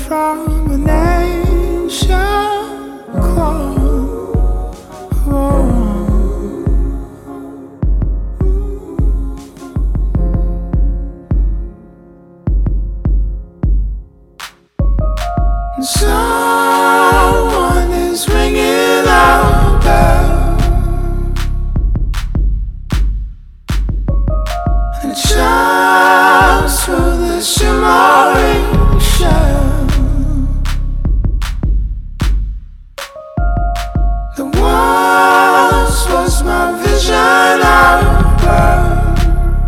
from an ancient clock. And someone is ringing our bell, and it shines through the shimmering shell. The once was my vision of birth,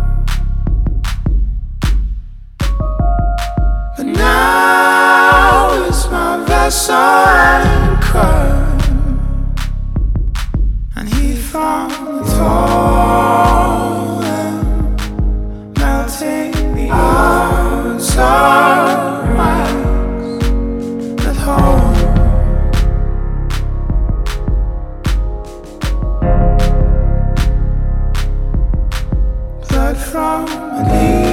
but now it's my vessel anchored, and he found the tall and melting the odds of wax at home. Blood from an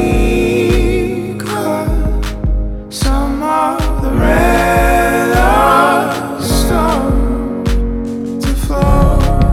eagle, some of the red of stone to flow.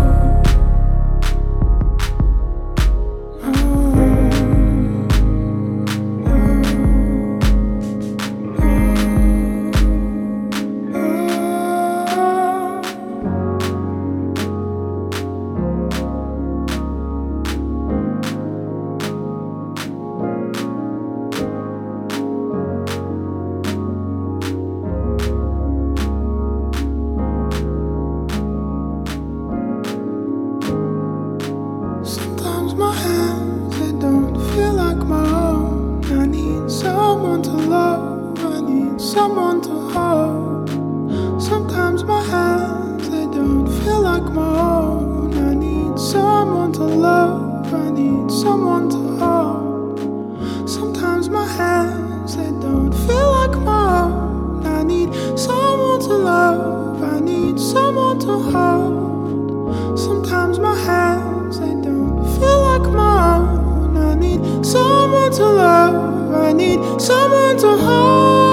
Sometimes my hands, they don't feel like my own. I need someone to love, I need someone to hold. Sometimes my hands, they don't feel like my own. I need someone to love, I need someone to hold. Sometimes my hands, they don't feel like my own. I need someone to love, I need someone to hold. Sometimes my hands, they don't feel like my own. I need someone to love, I need someone to hold.